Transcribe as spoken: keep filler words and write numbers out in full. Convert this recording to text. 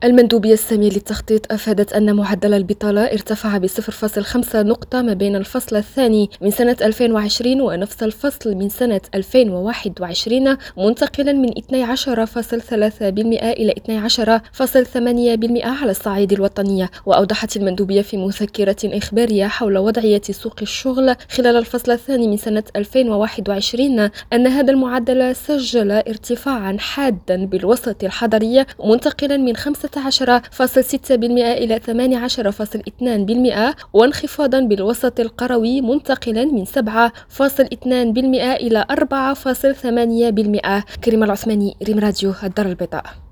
المندوبية السامية للتخطيط أفادت أن معدل البطالة ارتفع بصفر فاصل خمسة نقطة ما بين الفصل الثاني من سنة ألفين وعشرين ونفس الفصل من سنة ألفين وواحد وعشرين، منتقلا من اثني عشر فاصل ثلاثة بالمئة إلى اثني عشر فاصل ثمانية بالمئة على الصعيد الوطني. وأوضحت المندوبية في مذكرة إخبارية حول وضعية سوق الشغل خلال الفصل الثاني من سنة ألفين وواحد وعشرين أن هذا المعدل سجل ارتفاعا حادا بالوسط الحضري، منتقلا من خمسة عشر فاصل ستة بالمئة إلى ثمانية عشر فاصل اثنين بالمئة، وانخفاضا بالوسط القروي منتقلا من سبعة فاصل اثنين بالمئة إلى أربعة فاصل ثمانية بالمئة. كريم العثماني، ريم راديو، الدار البيضاء.